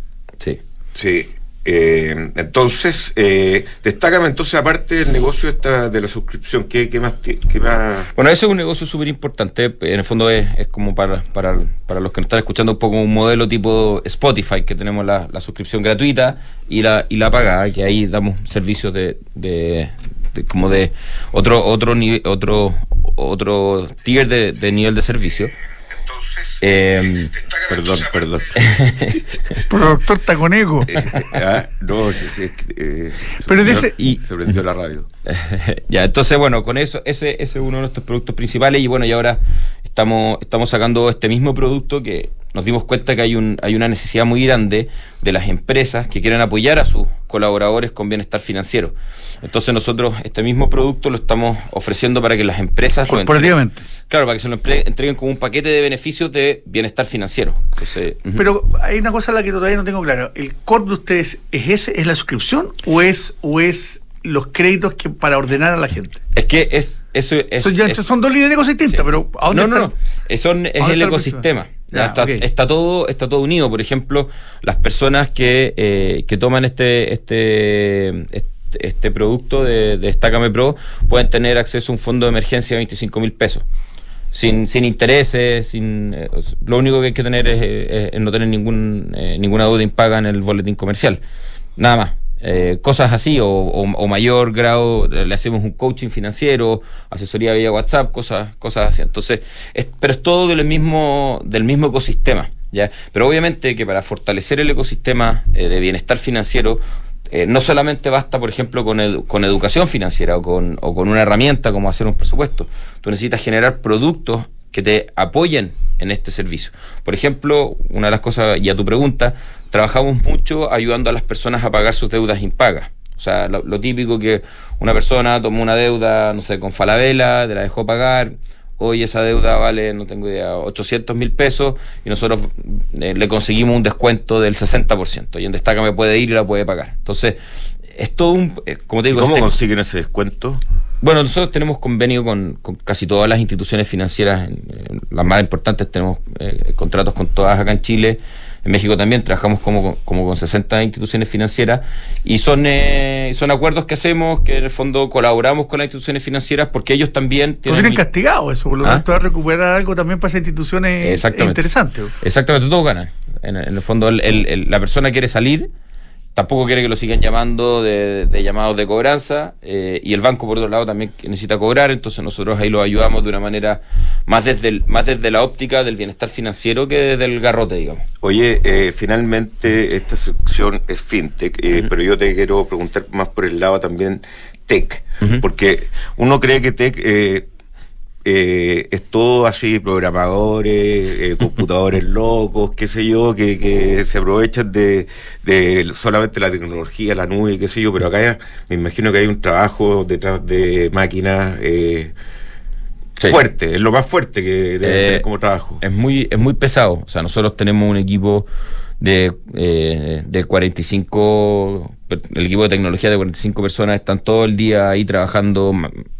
Sí. Sí. Eh, entonces, eh, destácame entonces, aparte del negocio esta de la suscripción, ¿qué, qué más? ti- Qué más? Bueno, ese es un negocio súper importante. En el fondo es, es como para, para, para los que nos están escuchando un poco un modelo tipo Spotify, que tenemos la, la suscripción gratuita y la, y la pagada, que ahí damos servicios de, de, de como de otro otro nivel, otro otro tier de, de nivel de servicio. Entonces, Eh, perdón, perdón. Productor Taconeco. Eh, ah, no, sí, sí, es que, eh, Pero de se, ese- y- se prendió la radio. Ya, entonces, bueno, con eso, ese, ese es uno de nuestros productos principales y bueno, y ahora estamos, estamos sacando este mismo producto que nos dimos cuenta que hay un, hay una necesidad muy grande de las empresas que quieren apoyar a sus colaboradores con bienestar financiero. Entonces nosotros este mismo producto lo estamos ofreciendo para que las empresas lo Corporativamente. entreguen- claro, para que se lo empre- entreguen como un paquete de beneficios de bienestar financiero. Entonces, ujú. Pero hay una cosa a la que todavía no tengo claro. ¿El core de ustedes es ese, es la suscripción o es o es los créditos que para ordenar a la gente? es que es eso es, son, ya- es- son dos líneas de negocios distintas, Sí. pero ¿a dónde no, no, están? no. Es, son- es ¿A dónde el está el ecosistema. principal? Ya Ya, está, ok. está todo, está todo unido. Por ejemplo, las personas que, eh, que toman este, este, este, este producto de, de Estácame Pro pueden tener acceso a un fondo de emergencia de veinticinco mil pesos. Sin, sin intereses, sin eh, lo único que hay que tener es, es- es no tener ningún eh, ninguna deuda impaga en el boletín comercial. Nada más. Eh, cosas así o, o, o mayor grado le hacemos un coaching financiero, asesoría vía WhatsApp, cosas cosas así. Entonces, es, pero es todo del mismo del mismo ecosistema, ¿ya? Pero obviamente que para fortalecer el ecosistema eh, de bienestar financiero eh, no solamente basta, por ejemplo, con, edu- con educación financiera o con, o con una herramienta como hacer un presupuesto. Tú necesitas generar productos que te apoyen en este servicio. Por ejemplo, una de las cosas, y a tu pregunta, trabajamos mucho ayudando a las personas a pagar sus deudas impagas. O sea, lo, lo típico que una persona tomó una deuda, no sé, con Falabella, te la dejó pagar, hoy esa deuda vale, no tengo idea, ochocientos mil pesos, y nosotros eh, le conseguimos un descuento del sesenta por ciento, y en Destácame puede ir y la puede pagar. Entonces, es todo un, eh, como te digo, ¿Cómo este- consiguen ese descuento? Bueno, nosotros tenemos convenio con, con casi todas las instituciones financieras, en, en las más importantes tenemos eh, contratos con todas acá en Chile. En México también trabajamos como, como con sesenta instituciones financieras y son eh, son acuerdos que hacemos, que en el fondo colaboramos con las instituciones financieras porque ellos también tienen... No tienen castigado eso, por lo ¿Ah? tanto a recuperar algo también para esas instituciones interesantes. Exactamente, todos ganan. En, en el fondo el, el, el, la persona quiere salir, tampoco quiere que lo sigan llamando de, de llamados de cobranza eh, y el banco por otro lado también necesita cobrar, entonces nosotros ahí lo ayudamos de una manera más desde el, más desde la óptica del bienestar financiero que desde el garrote, digamos. Oye, eh, finalmente esta sección es fintech, eh, uh-huh. pero yo te quiero preguntar más por el lado también tech, uh-huh. porque uno cree que tech eh, Eh, es todo así, programadores, eh, computadores locos, qué sé yo, que, que se aprovechan de, de solamente la tecnología, la nube, qué sé yo, pero acá ya, me imagino que hay un trabajo detrás de máquinas eh, sí. fuerte, es lo más fuerte que debe eh, tener como trabajo. Es muy, es muy pesado, o sea, nosotros tenemos un equipo de, eh, de cuarenta y cinco, el equipo de tecnología de cuarenta y cinco personas están todo el día ahí trabajando,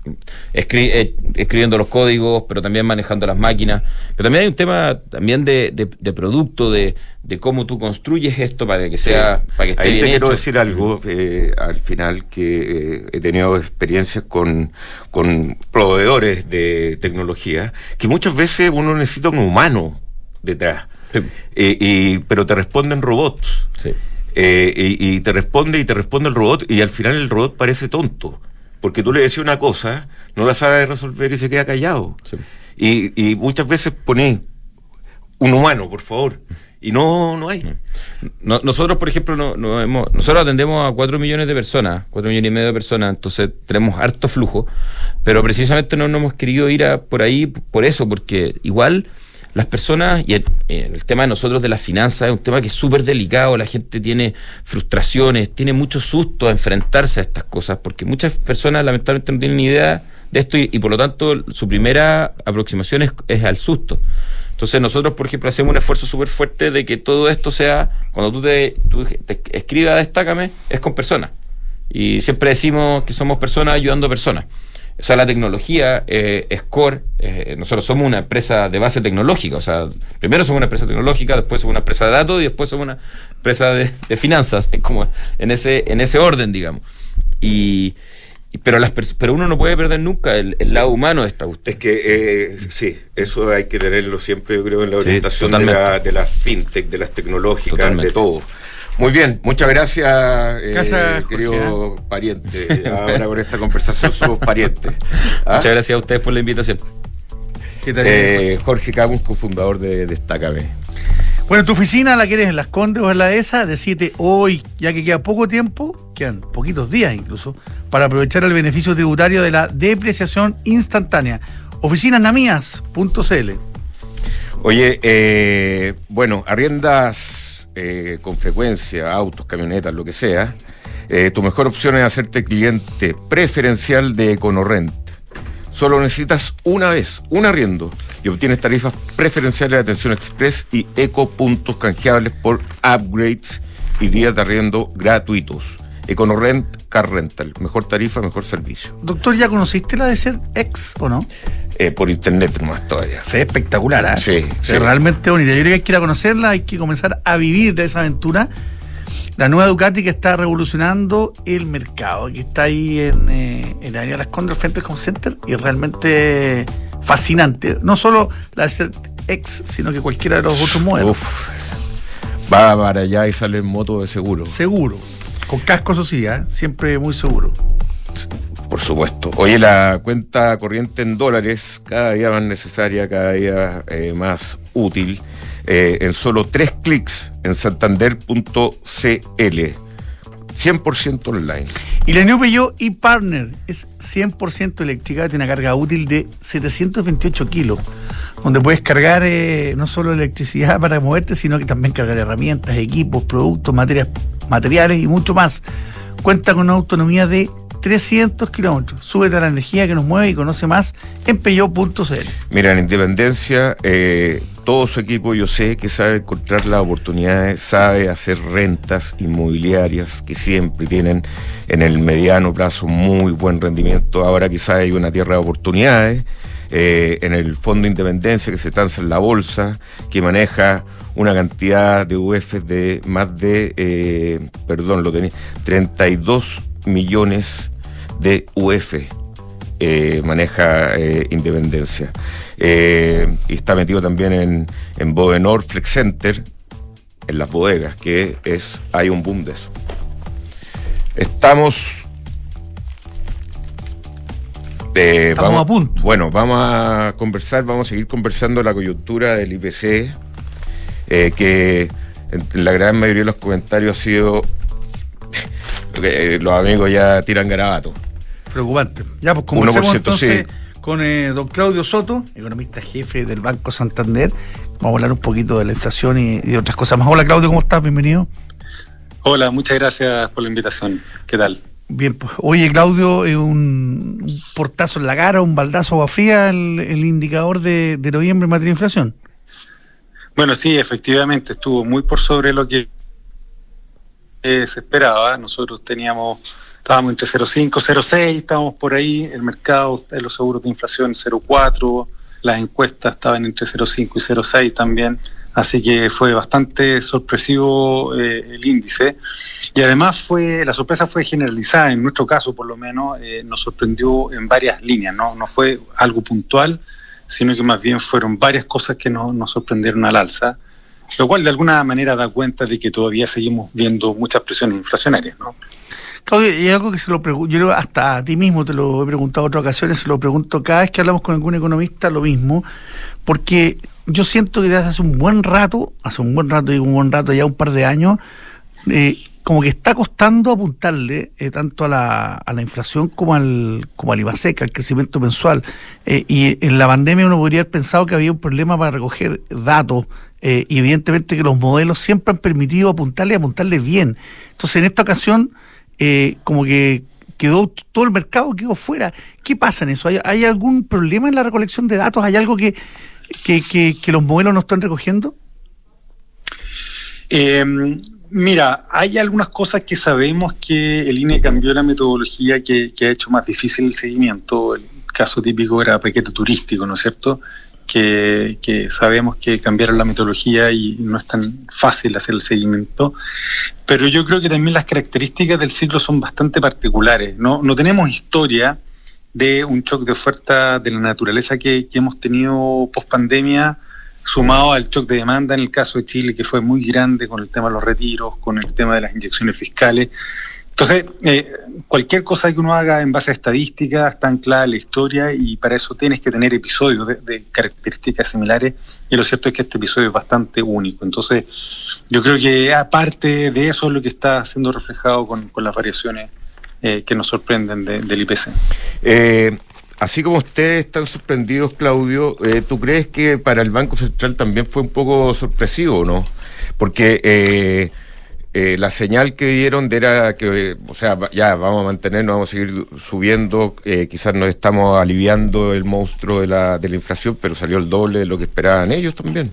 escri- eh, escribiendo los códigos, pero también manejando las máquinas. Pero también hay un tema también de, de, de producto, de, de cómo tú construyes esto para que sea, sí. para que esté ahí bien te hecho. Quiero decir algo eh, al final, que eh, he tenido experiencias con, con proveedores de tecnología, que muchas veces uno necesita un humano detrás. Sí. Eh, y, pero te responden robots. Sí. Eh, y, y te responde y te responde el robot, y al final el robot parece tonto, porque tú le decís una cosa, no la sabe resolver y se queda callado. Sí. Y, y muchas veces ponés un humano, por favor, y no no hay. No, nosotros, por ejemplo, no, no hemos, nosotros atendemos a cuatro millones de personas, cuatro millones y medio de personas, entonces tenemos harto flujo, pero precisamente no, no hemos querido ir a por ahí por eso, porque igual las personas, y el, el tema de nosotros de las finanzas es un tema que es súper delicado, la gente tiene frustraciones, tiene mucho susto a enfrentarse a estas cosas, porque muchas personas lamentablemente no tienen ni idea de esto y, y por lo tanto su primera aproximación es, es al susto. Entonces nosotros, por ejemplo, hacemos un esfuerzo súper fuerte de que todo esto sea, cuando tú te, tú te escribas Destácame, es con personas. Y siempre decimos que somos personas ayudando a personas. O sea, la tecnología eh, es core. Eh, nosotros somos una empresa de base tecnológica. O sea, primero somos una empresa tecnológica, después somos una empresa de datos y después somos una empresa de, de finanzas, como en ese en ese orden, digamos. Y, y pero las pero uno no puede perder nunca el, el lado humano de esta cuestión. Es que eh, sí, eso hay que tenerlo siempre, yo creo, en la orientación sí, de la de las fintech, de las tecnológicas, totalmente. De todo. Muy bien, muchas gracias, eh, Casa, querido Jorge, ¿eh? pariente. Ahora con esta conversación somos parientes. ¿Ah? Muchas gracias a ustedes por la invitación. ¿Qué tal? Eh, Jorge Camus, cofundador de Destácame. Bueno, ¿tu oficina la quieres en Las Condes o en la ESA? Decídete hoy, ya que queda poco tiempo, quedan poquitos días incluso, para aprovechar el beneficio tributario de la depreciación instantánea. oficinas namías punto c l. Oye, eh, bueno, arriendas Eh, con frecuencia, autos, camionetas, lo que sea, eh, tu mejor opción es hacerte cliente preferencial de EconoRent. Solo necesitas una vez, un arriendo, y obtienes tarifas preferenciales de atención express y eco-puntos canjeables por upgrades y días de arriendo gratuitos. EconoRent Car Rental, mejor tarifa, mejor servicio. Doctor, ¿ya conociste la de ser ex o no? Eh, por internet nomás todavía. Sí, espectacular, ¿eh? Sí, sí. Es realmente bonita. Yo creo que hay que ir a conocerla, hay que comenzar a vivir de esa aventura. La nueva Ducati que está revolucionando el mercado, que está ahí en, eh, en la Avenida Las Condes, al frente del Home Center, y es realmente fascinante. No solo la de ser ex, sino que cualquiera de los otros modelos. Uf, va para allá y sale en moto de seguro. Seguro. Con casco, eso sí, ¿eh? Siempre muy seguro. Por supuesto. Oye, la cuenta corriente en dólares, cada día más necesaria, cada día eh, más útil, eh, en solo tres clics en santander punto c l. cien por ciento online. Y la New Peugeot e-Partner es cien por ciento eléctrica, tiene una carga útil de setecientos veintiocho kilos, donde puedes cargar eh, no solo electricidad para moverte, sino que también cargar herramientas, equipos, productos, materias, materiales y mucho más. Cuenta con una autonomía de trescientos kilómetros. Súbete a la energía que nos mueve y conoce más en peugeot punto c l. Mira, en Independencia, eh, todo su equipo yo sé que sabe encontrar las oportunidades, sabe hacer rentas inmobiliarias que siempre tienen en el mediano plazo muy buen rendimiento. Ahora quizás hay una tierra de oportunidades. Eh, en el Fondo Independencia que se transa en la bolsa, que maneja una cantidad de U F de más de, eh, perdón, lo tenía, treinta y dos millones de U F eh, maneja eh, Independencia. Eh, y está metido también en, en Bodenor Flex Center, en las bodegas, que es, hay un boom de eso. Estamos... Eh, Estamos vamos, a punto. Bueno, vamos a conversar, vamos a seguir conversando la coyuntura del I P C, eh, que en, en la gran mayoría de los comentarios ha sido eh, los amigos ya tiran garabato. Preocupante. Ya, pues conversemos uno por ciento, entonces sí. con eh, don Claudio Soto, economista jefe del Banco Santander. Vamos a hablar un poquito de la inflación y, y de otras cosas más. Hola Claudio, ¿cómo estás? Bienvenido. Hola, muchas gracias por la invitación. ¿Qué tal? Bien, pues, oye Claudio, eh, un, un portazo en la cara, un baldazo agua fría el, el indicador de, de noviembre en materia de inflación. Bueno, sí, efectivamente, estuvo muy por sobre lo que eh, se esperaba. Nosotros teníamos, estábamos entre cero coma cinco, cero coma seis, estábamos por ahí, el mercado de los seguros de inflación cero coma cuatro, las encuestas estaban entre cero coma cinco y cero coma seis también. Así que fue bastante sorpresivo eh, el índice, y además fue la sorpresa fue generalizada. En nuestro caso, por lo menos, eh, nos sorprendió en varias líneas, no no fue algo puntual, sino que más bien fueron varias cosas que no, nos sorprendieron al alza, lo cual de alguna manera da cuenta de que todavía seguimos viendo muchas presiones inflacionarias, ¿no? Claudio, y algo que se lo pregunto, yo hasta a ti mismo te lo he preguntado en otras ocasiones, se lo pregunto cada vez que hablamos con algún economista, lo mismo, porque yo siento que desde hace un buen rato, hace un buen rato, digo un buen rato, ya un par de años, eh, como que está costando apuntarle eh, tanto a la, a la inflación como al como al IVASEC, al crecimiento mensual. Eh, y en la pandemia uno podría haber pensado que había un problema para recoger datos, eh, y evidentemente que los modelos siempre han permitido apuntarle y apuntarle bien. Entonces en esta ocasión, eh, como que quedó todo el mercado quedó fuera. ¿Qué pasa en eso? ¿Hay, hay algún problema en la recolección de datos? ¿Hay algo que, que, que, que los modelos no están recogiendo? Eh, mira, hay algunas cosas que sabemos que el I N E cambió la metodología que, que ha hecho más difícil el seguimiento. El caso típico era paquete turístico, ¿no es cierto? Que, que sabemos que cambiaron la metodología y no es tan fácil hacer el seguimiento. Pero yo creo que también las características del ciclo son bastante particulares. No, no tenemos historia de un shock de oferta de la naturaleza que, que hemos tenido post pandemia, sumado al shock de demanda en el caso de Chile, que fue muy grande con el tema de los retiros, con el tema de las inyecciones fiscales. Entonces, eh, cualquier cosa que uno haga en base a estadísticas está anclada en la historia, y para eso tienes que tener episodios de, de características similares, y lo cierto es que este episodio es bastante único. Entonces, yo creo que aparte de eso es lo que está siendo reflejado con, con las variaciones eh, que nos sorprenden de, del I P C. Eh, así como ustedes están sorprendidos, Claudio, eh, ¿tú crees que para el Banco Central también fue un poco sorpresivo, no? Porque... Eh, Eh, la señal que dieron de era que, o sea, ya vamos a mantenernos, vamos a seguir subiendo, eh, quizás nos estamos aliviando el monstruo de la, de la inflación, pero salió el doble de lo que esperaban ellos también.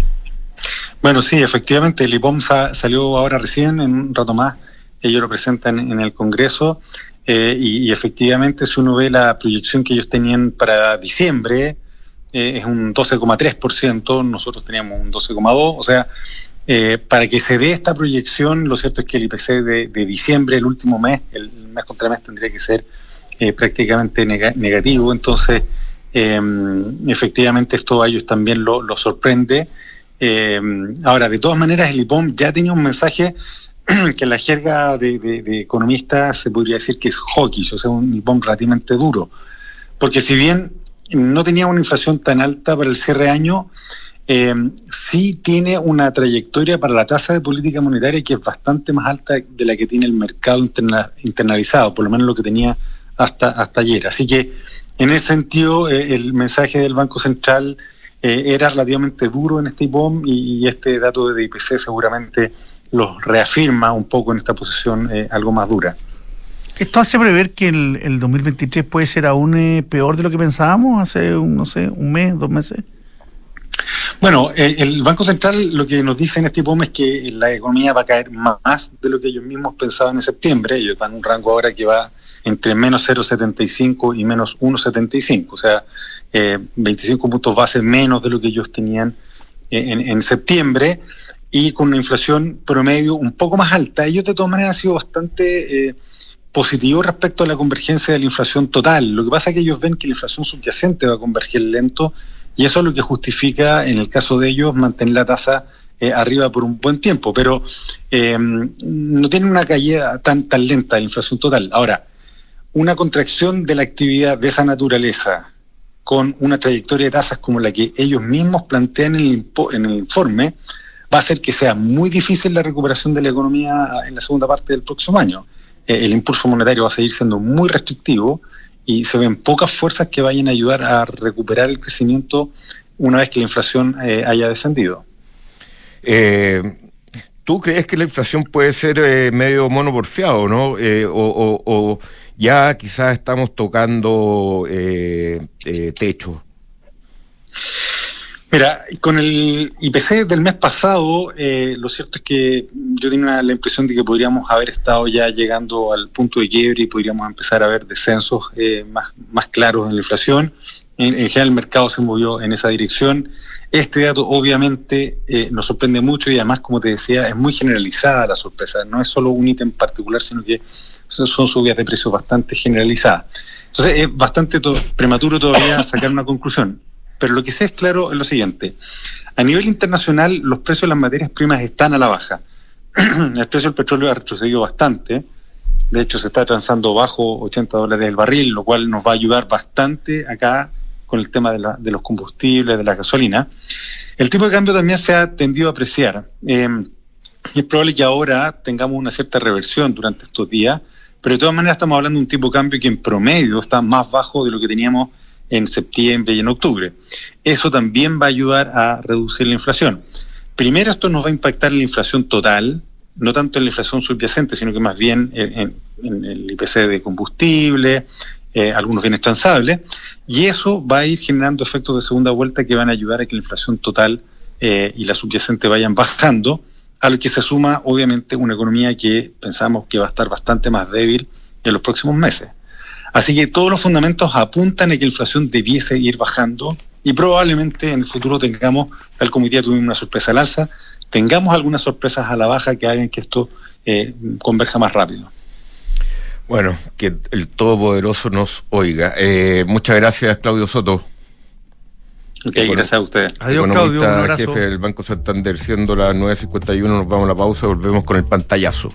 Bueno, sí, efectivamente, el I P O M sa- salió ahora recién, en un rato más, ellos lo presentan en, en el Congreso, eh, y, y efectivamente, si uno ve la proyección que ellos tenían para diciembre, eh, es un doce coma tres por ciento, nosotros teníamos un doce coma dos por ciento, o sea, Eh, para que se dé esta proyección, lo cierto es que el I P C de, de diciembre, el último mes, el mes contra mes, tendría que ser eh, prácticamente nega- negativo. Entonces, eh, efectivamente, esto a ellos también lo, lo sorprende. Eh, ahora, de todas maneras, el I P O M ya tenía un mensaje que en la jerga de, de, de economistas se podría decir que es hawkish, o sea, un I P O M relativamente duro. Porque si bien no tenía una inflación tan alta para el cierre de año, Eh, sí tiene una trayectoria para la tasa de política monetaria que es bastante más alta de la que tiene el mercado interna, internalizado, por lo menos lo que tenía hasta, hasta ayer. Así que en ese sentido eh, el mensaje del Banco Central eh, era relativamente duro en este I P O M, y, y este dato de I P C seguramente los reafirma un poco en esta posición eh, algo más dura. ¿Esto hace prever que el, el dos mil veintitrés puede ser aún eh, peor de lo que pensábamos hace, un, no sé, un mes, dos meses? Bueno, el, el Banco Central lo que nos dice en este I P O M es que la economía va a caer más de lo que ellos mismos pensaban en septiembre. Ellos dan un rango ahora que va entre menos cero coma setenta y cinco y menos uno coma setenta y cinco, o sea, eh, veinticinco puntos base menos de lo que ellos tenían en, en septiembre, y con una inflación promedio un poco más alta. Ellos de todas maneras han sido bastante eh, positivos respecto a la convergencia de la inflación total. Lo que pasa es que ellos ven que la inflación subyacente va a converger lento, y eso es lo que justifica, en el caso de ellos, mantener la tasa eh, arriba por un buen tiempo, pero eh, no tienen una caída tan, tan lenta de la inflación total. Ahora, una contracción de la actividad de esa naturaleza con una trayectoria de tasas como la que ellos mismos plantean en el, en el informe, va a hacer que sea muy difícil la recuperación de la economía en la segunda parte del próximo año. Eh, el impulso monetario va a seguir siendo muy restrictivo y se ven pocas fuerzas que vayan a ayudar a recuperar el crecimiento una vez que la inflación eh, haya descendido. Eh, ¿Tú crees que la inflación puede ser eh, medio mono porfiado, no? Eh, o, o, o ya quizás estamos tocando eh, eh, techo. Mira, con el I P C del mes pasado, eh, lo cierto es que yo tenía la impresión de que podríamos haber estado ya llegando al punto de quiebre y podríamos empezar a ver descensos eh, más, más claros en la inflación. En, en general el mercado se movió en esa dirección. Este dato obviamente eh, nos sorprende mucho y además, como te decía, es muy generalizada la sorpresa. No es solo un ítem particular, sino que son, son subidas de precios bastante generalizadas. Entonces es bastante to- prematuro todavía sacar una conclusión. Pero lo que sé es claro es lo siguiente. A nivel internacional, los precios de las materias primas están a la baja. El precio del petróleo ha retrocedido bastante. De hecho, se está transando bajo ochenta dólares el barril, lo cual nos va a ayudar bastante acá con el tema de, la, de los combustibles, de la gasolina. El tipo de cambio también se ha tendido a apreciar. Eh, y es probable que ahora tengamos una cierta reversión durante estos días, pero de todas maneras estamos hablando de un tipo de cambio que en promedio está más bajo de lo que teníamos en septiembre y en octubre. Eso también va a ayudar a reducir la inflación. Primero, esto nos va a impactar en la inflación total, no tanto en la inflación subyacente, sino que más bien en, en, en el I P C de combustible, eh, algunos bienes transables, y eso va a ir generando efectos de segunda vuelta que van a ayudar a que la inflación total eh, y la subyacente vayan bajando, a lo que se suma obviamente una economía que pensamos que va a estar bastante más débil en los próximos meses. Así que todos los fundamentos apuntan a que la inflación debiese ir bajando y probablemente en el futuro tengamos, tal como hoy día tuvimos una sorpresa al alza, tengamos algunas sorpresas a la baja que hagan que esto eh, converja más rápido. Bueno, que el Todopoderoso nos oiga. Eh, muchas gracias, Claudio Soto. Ok, gracias a ustedes. Adiós, Claudio, un abrazo. Jefe del Banco Santander, siendo las nueve cincuenta y uno, nos vamos a la pausa y volvemos con el pantallazo.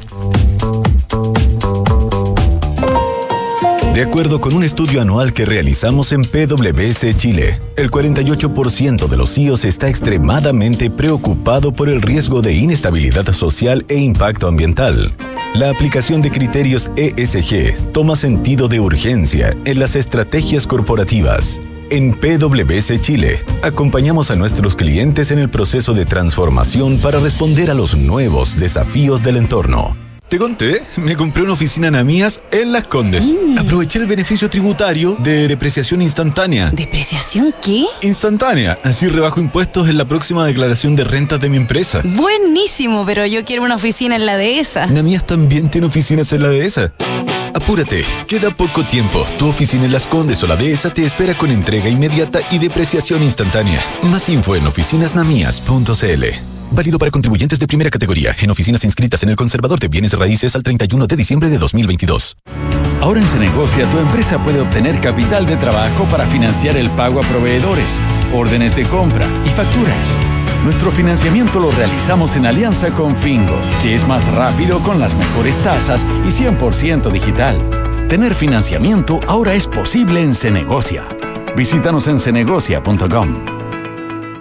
De acuerdo con un estudio anual que realizamos en P W C Chile, el cuarenta y ocho por ciento de los C E Os está extremadamente preocupado por el riesgo de inestabilidad social e impacto ambiental. La aplicación de criterios E S G toma sentido de urgencia en las estrategias corporativas. En P W C Chile, acompañamos a nuestros clientes en el proceso de transformación para responder a los nuevos desafíos del entorno. Te conté, me compré una oficina en Amías en Las Condes. Mm. Aproveché el beneficio tributario de depreciación instantánea. ¿Depreciación qué? Instantánea, así rebajo impuestos en la próxima declaración de rentas de mi empresa. Buenísimo, pero yo quiero una oficina en la dehesa. Amías también tiene oficinas en la dehesa. Apúrate, queda poco tiempo. Tu oficina en Las Condes o la dehesa te espera con entrega inmediata y depreciación instantánea. Más info en oficinas namías punto c l. Válido para contribuyentes de primera categoría, en oficinas inscritas en el Conservador de Bienes Raíces al treinta y uno de diciembre de dos mil veintidós. Ahora en Cenegocia, tu empresa puede obtener capital de trabajo para financiar el pago a proveedores, órdenes de compra y facturas. Nuestro financiamiento lo realizamos en alianza con Fingo, que es más rápido, con las mejores tasas y cien por ciento digital. Tener financiamiento ahora es posible en Cenegocia. Visítanos en cenegocia punto com.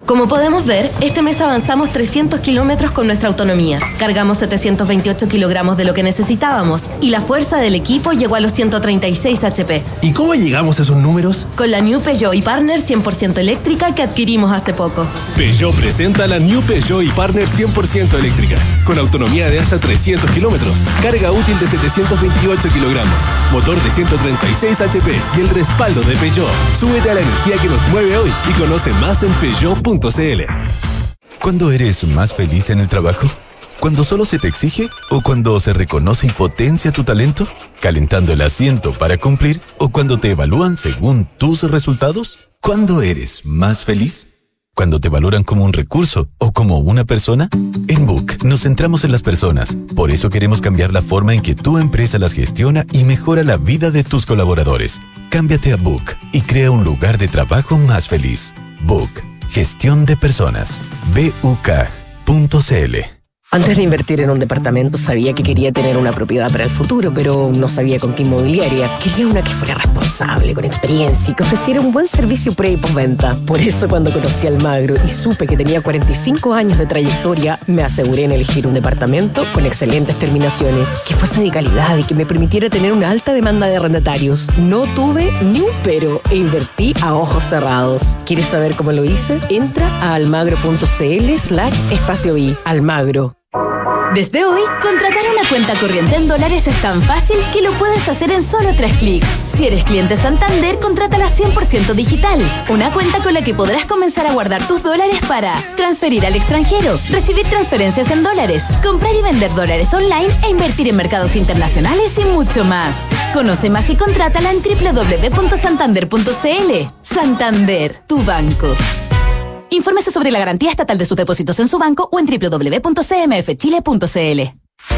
Como podemos ver, este mes avanzamos trescientos kilómetros con nuestra autonomía. Cargamos setecientos veintiocho kilogramos de lo que necesitábamos y la fuerza del equipo llegó a los ciento treinta y seis H P. ¿Y cómo llegamos a esos números? Con la New Peugeot y Partner cien por ciento eléctrica que adquirimos hace poco. Peugeot presenta la New Peugeot y Partner cien por ciento eléctrica, con autonomía de hasta trescientos kilómetros, carga útil de setecientos veintiocho kilogramos, motor de ciento treinta y seis H P y el respaldo de Peugeot. Súbete a la energía que nos mueve hoy y conoce más en Peugeot punto c l. ¿Cuándo eres más feliz en el trabajo? ¿Cuando solo se te exige o cuando se reconoce y potencia tu talento? ¿Calentando el asiento para cumplir o cuando te evalúan según tus resultados? ¿Cuándo eres más feliz? ¿Cuando te valoran como un recurso o como una persona? En Book nos centramos en las personas. Por eso queremos cambiar la forma en que tu empresa las gestiona y mejora la vida de tus colaboradores. Cámbiate a Book y crea un lugar de trabajo más feliz. Book. Gestión de personas. B U K punto c l. Antes de invertir en un departamento sabía que quería tener una propiedad para el futuro, pero no sabía con qué inmobiliaria. Quería una que fuera responsable, con experiencia y que ofreciera un buen servicio pre y postventa. Por eso cuando conocí a Almagro y supe que tenía cuarenta y cinco años de trayectoria, me aseguré en elegir un departamento con excelentes terminaciones, que fuese de calidad y que me permitiera tener una alta demanda de arrendatarios. No tuve ni un pero e invertí a ojos cerrados. ¿Quieres saber cómo lo hice? Entra a almagro punto c l slash espacio B. Almagro. Desde hoy, contratar una cuenta corriente en dólares es tan fácil que lo puedes hacer en solo tres clics. Si eres cliente Santander, contrátala cien por ciento digital. Una cuenta con la que podrás comenzar a guardar tus dólares para transferir al extranjero, recibir transferencias en dólares, comprar y vender dólares online e invertir en mercados internacionales y mucho más. Conoce más y contrátala en doble u doble u doble u punto santander punto c l. Santander, tu banco. Infórmese sobre la garantía estatal de sus depósitos en su banco o en doble u doble u doble u punto c m f chile punto c l.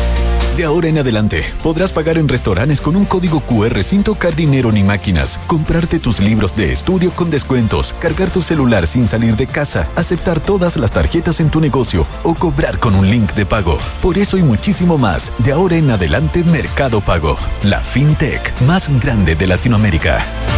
De ahora en adelante, podrás pagar en restaurantes con un código cu erre sin tocar dinero ni máquinas, comprarte tus libros de estudio con descuentos, cargar tu celular sin salir de casa, aceptar todas las tarjetas en tu negocio o cobrar con un link de pago. Por eso y muchísimo más, de ahora en adelante Mercado Pago, la fintech más grande de Latinoamérica.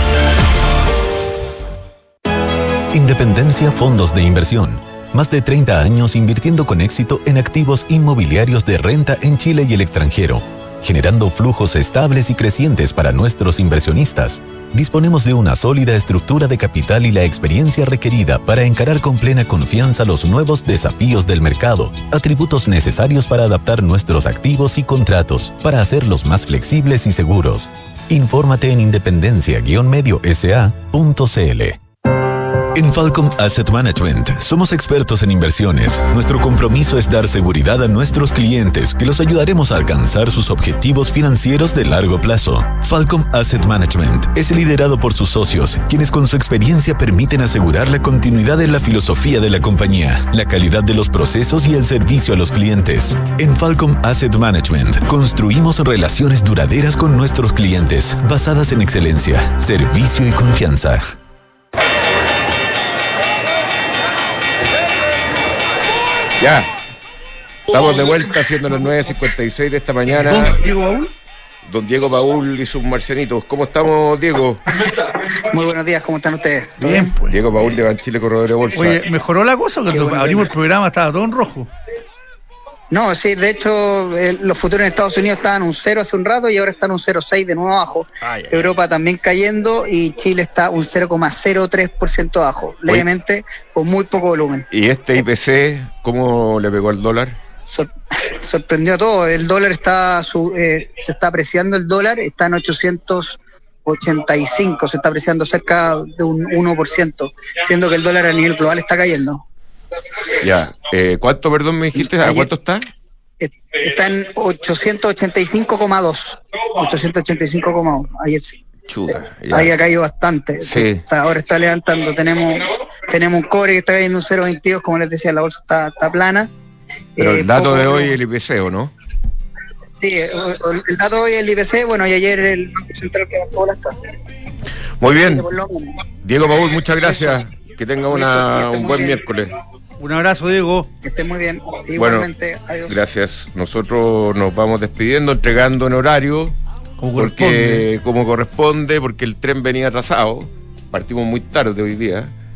Independencia Fondos de Inversión. Más de treinta años invirtiendo con éxito en activos inmobiliarios de renta en Chile y el extranjero, generando flujos estables y crecientes para nuestros inversionistas. Disponemos de una sólida estructura de capital y la experiencia requerida para encarar con plena confianza los nuevos desafíos del mercado, atributos necesarios para adaptar nuestros activos y contratos, para hacerlos más flexibles y seguros. Infórmate en independencia medio s a punto c l. En Falcom Asset Management somos expertos en inversiones. Nuestro compromiso es dar seguridad a nuestros clientes, que los ayudaremos a alcanzar sus objetivos financieros de largo plazo. Falcom Asset Management es liderado por sus socios, quienes con su experiencia permiten asegurar la continuidad de la filosofía de la compañía, la calidad de los procesos y el servicio a los clientes. En Falcom Asset Management construimos relaciones duraderas con nuestros clientes, basadas en excelencia, servicio y confianza. Ya, estamos de vuelta siendo las nueve cincuenta y seis de esta mañana. ¿Don Diego Paul? Don Diego Paul y sus marcianitos. ¿Cómo estamos, Diego? Muy buenos días, ¿cómo están ustedes? Bien, pues. Diego Paul de Banchile Corredor de Bolsa. Oye, ¿mejoró la cosa? Cuando bueno, abrimos bien. El programa estaba todo en rojo. No, sí, de hecho, eh, los futuros en Estados Unidos estaban un cero hace un rato y ahora están un cero coma seis de nuevo abajo. Ay, ay, Europa ay. también cayendo y Chile está un cero coma cero tres por ciento abajo, Oye. levemente, con muy poco volumen. ¿Y este I P C, cómo le pegó al dólar? Sor- sorprendió todo. El dólar está, su, eh, se está apreciando, el dólar está en ochocientos ochenta y cinco, se está apreciando cerca de un uno por ciento, siendo que el dólar a nivel global está cayendo. Ya, eh, ¿cuánto, perdón, me dijiste? ¿A cuánto está? Está en ochocientos ochenta y cinco coma dos. ochocientos ochenta y cinco coma dos. Ayer sí. Chuta, ahí ha caído bastante. Sí. Está, ahora está levantando. Tenemos tenemos un cobre que está cayendo un cero coma veintidós, como les decía, la bolsa está, está plana. Pero eh, el dato poco, de hoy es el I P C, ¿o no? Sí, el dato de hoy es el I P C, bueno, y ayer el Banco Central que bajó las tasas. Muy bien. Diego Paul, muchas gracias. Eso. Que tenga una, que un buen bien. miércoles. Un abrazo, Diego. Que esté muy bien. Igualmente, bueno, adiós. Gracias. Nosotros nos vamos despidiendo, entregando en horario, como porque corresponde. como corresponde, porque el tren venía atrasado. Partimos muy tarde hoy día.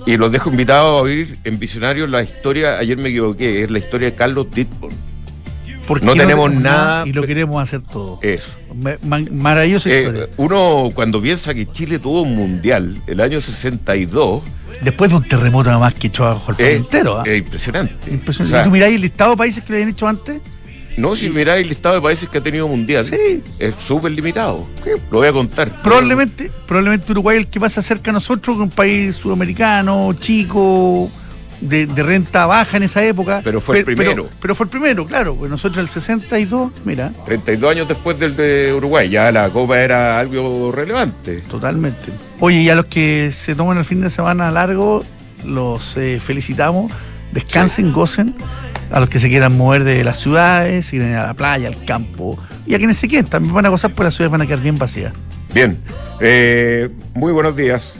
Y los dejo invitados a oír en Visionario la historia, ayer me equivoqué, es la historia de Carlos Dittborn. Porque no tenemos no nada, nada y lo queremos hacer todo. Eso. Ma maravillosa eh, historia. Uno cuando piensa que Chile tuvo un mundial el año sesenta y dos, después de un terremoto nada más que echó abajo el país entero. Es ¿eh? impresionante. impresionante. O sea, ¿y tú miráis el listado de países que lo habían hecho antes? No, si miráis el listado de países que ha tenido mundial, sí. es súper limitado. Lo voy a contar. Probablemente, probablemente Uruguay es el que pasa cerca a nosotros, un país sudamericano, chico, de, de renta baja en esa época. Pero fue el primero. Pero, pero fue el primero, claro. Pues nosotros el sesenta y dos, mira. treinta y dos años después del de Uruguay, ya la Copa era algo relevante. Totalmente. Oye, y a los que se toman el fin de semana largo, los eh, felicitamos. Descansen, sí. gocen. A los que se quieran mover de las ciudades, ir a la playa, al campo. Y a quienes se queden, también van a gozar, porque las ciudades van a quedar bien vacías. Bien. Eh, muy buenos días.